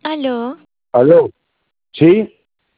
Aló, ¿Aló? ¿Sí?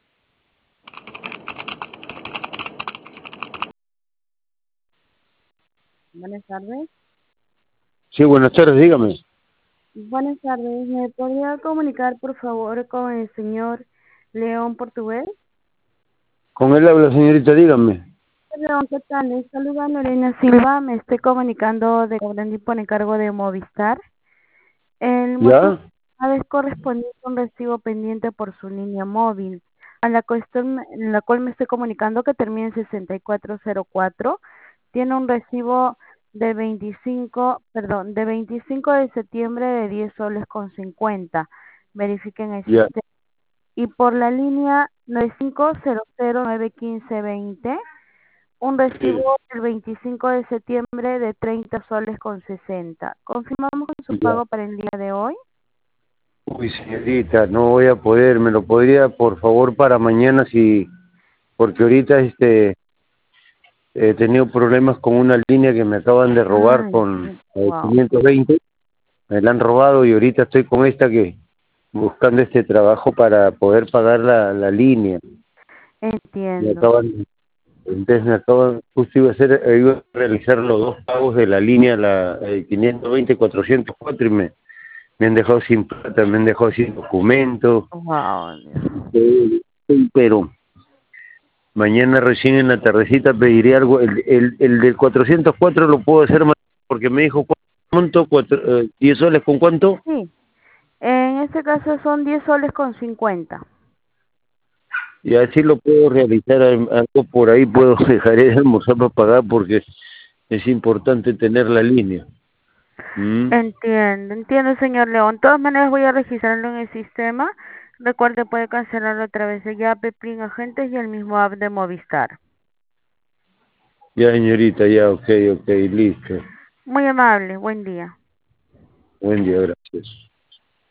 Buenas tardes. Sí, buenas tardes, dígame. Buenas tardes. ¿Me podría comunicar, por favor, con el señor León Portugués? Con él habla, señorita, dígame. León, ¿qué tal? Les saluda Lorena Silva. Me estoy comunicando de Grandi por encargo de Movistar. El motivo ¿Ya? es correspondiente a un recibo pendiente por su línea móvil, a la cuestión en la cual me estoy comunicando que termina en 6404. Tiene un recibo de 25 de septiembre de 10 soles con 50. Verifiquen el Ya. sistema. Y por la línea 9500911520, un Sí. recibo del 25 de septiembre de 30 soles con 60. ¿Confirmamos con su Ya. pago para el día de hoy? Uy, señorita, no voy a poder. ¿Me lo podría, por favor, para mañana? Sí, porque ahorita he tenido problemas con una línea que me acaban de robar con Wow. 520. Me la han robado y ahorita estoy con esta que buscando este trabajo para poder pagar la línea. Me Entiendo. acaban Entonces me acaban, justo iba a realizar los dos pagos de la línea, la 520-404 y me han dejado sin plata, me han dejado sin documentos, Wow. pero mañana recién en la tardecita pediré algo. El del 404 lo puedo hacer más porque me dijo, ¿cuánto? 10 soles, ¿con cuánto? Sí, en este caso son 10 soles con 50. Y así lo puedo realizar, algo por ahí puedo dejaré de almorzar para pagar porque es importante tener la línea. ¿Mm? Entiendo, señor León. De todas maneras voy a registrarlo en el sistema. Recuerde, puede cancelarlo a través de ya Pepin Agentes y el mismo app de Movistar. Ya, señorita, ya, ok, listo. Muy amable, buen día. Buen día, gracias.